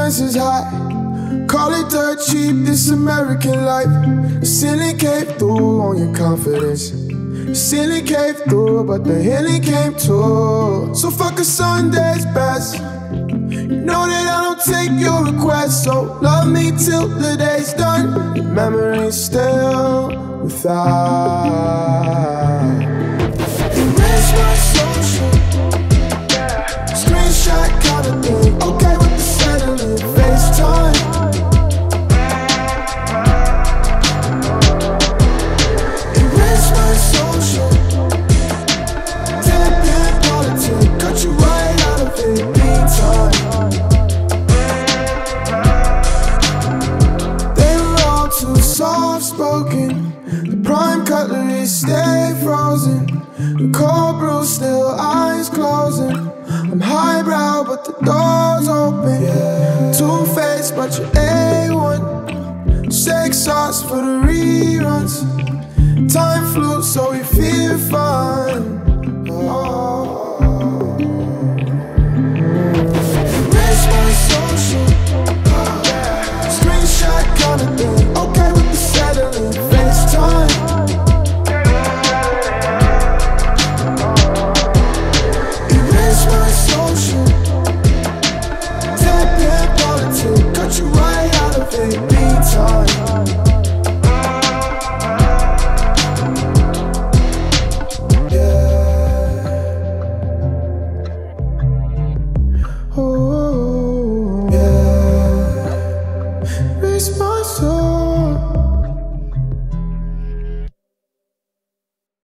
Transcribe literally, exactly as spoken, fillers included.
expenses high. Call it dirt cheap, this American life. The ceiling came through on your confidence. The ceiling came through, but the healing came too. So fuck a Sunday's best. You know that I don't take your requests, so love me till the day's done. Your memory's still without. Erase my social, screenshot kind of thing. Okay with the settling, FaceTime. Erase my social, deadpan politics. Cut you right out of it, meantime. They were all too soft-spoken. The prime cutlery stay frozen. The cold brew still eyes closing. I'm highbrow but the door's open. Yeah. Two-faced but you're A one. Shake sauce for the reruns. Time flew so we feel fun. Oh. Erase my social, screenshot kind of thing. Okay with the settling, FaceTime. Erase my social, deadpan politics. Cut you right out of it, meantime. Yeah. Oh, yeah. Erase my